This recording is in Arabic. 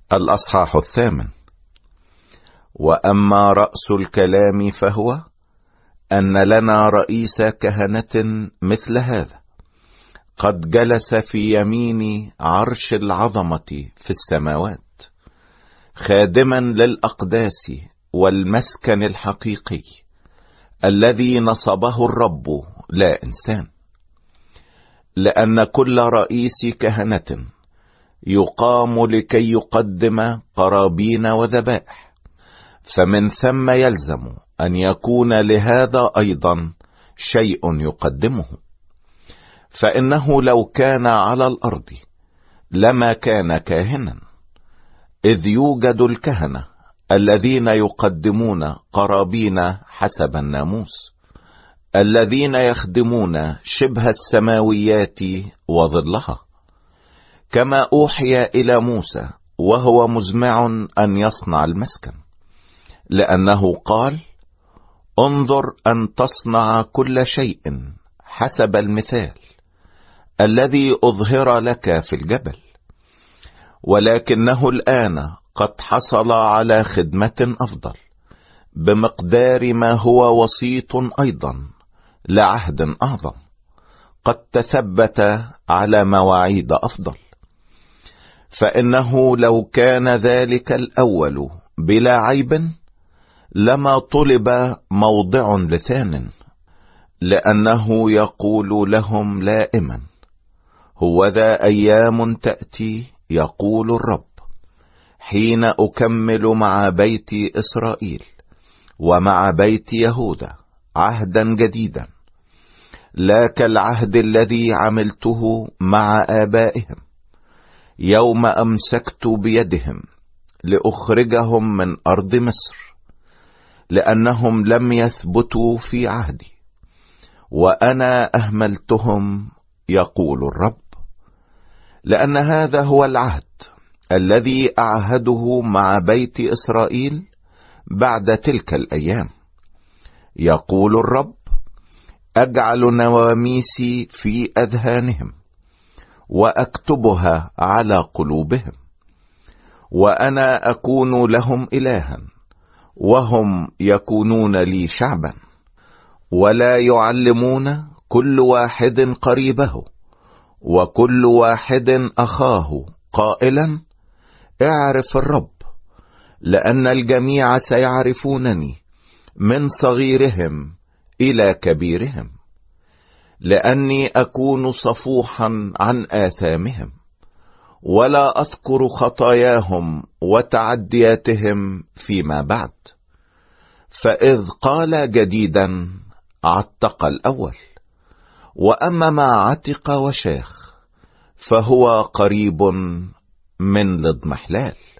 الأصحاح 8. وأما رأس الكلام فهو أن لنا رئيس كهنة مثل هذا، قد جلس في يمين عرش العظمة في السماوات، خادما للأقداس والمسكن الحقيقي الذي نصبه الرب لا إنسان. لأن كل رئيس كهنة يقام لكي يقدم قرابين وذبائح، فمن ثم يلزم أن يكون لهذا أيضا شيء يقدمه. فإنه لو كان على الأرض لما كان كاهنا، إذ يوجد الكهنة الذين يقدمون قرابين حسب الناموس، الذين يخدمون شبه السماويات وظلها، كما أوحي إلى موسى وهو مزمع أن يصنع المسكن، لأنه قال: انظر أن تصنع كل شيء حسب المثال الذي أظهر لك في الجبل. ولكنه الآن قد حصل على خدمة أفضل، بمقدار ما هو وسيط أيضا لعهد أعظم، قد تثبت على مواعيد أفضل. فإنه لو كان ذلك الأول بلا عيب لما طلب موضع لثان، لأنه يقول لهم لائما: هوذا أيام تأتي يقول الرب، حين أكمل مع بيت إسرائيل ومع بيت يهوذا عهدا جديدا، لا كالعهد الذي عملته مع آبائهم يوم أمسكت بيدهم لأخرجهم من أرض مصر، لأنهم لم يثبتوا في عهدي وأنا أهملتهم يقول الرب. لأن هذا هو العهد الذي أعهده مع بيت إسرائيل بعد تلك الأيام، يقول الرب: أجعل نواميسي في أذهانهم وأكتبها على قلوبهم، وأنا أكون لهم إلها وهم يكونون لي شعبا. ولا يعلمون كل واحد قريبه وكل واحد أخاه قائلا: اعرف الرب، لأن الجميع سيعرفونني من صغيرهم إلى كبيرهم، لأني أكون صفوحا عن آثامهم ولا أذكر خطاياهم وتعدياتهم فيما بعد. فإذ قال جديدا عتق الأول، وأما ما عتق وشاخ فهو قريب من الاضمحلال.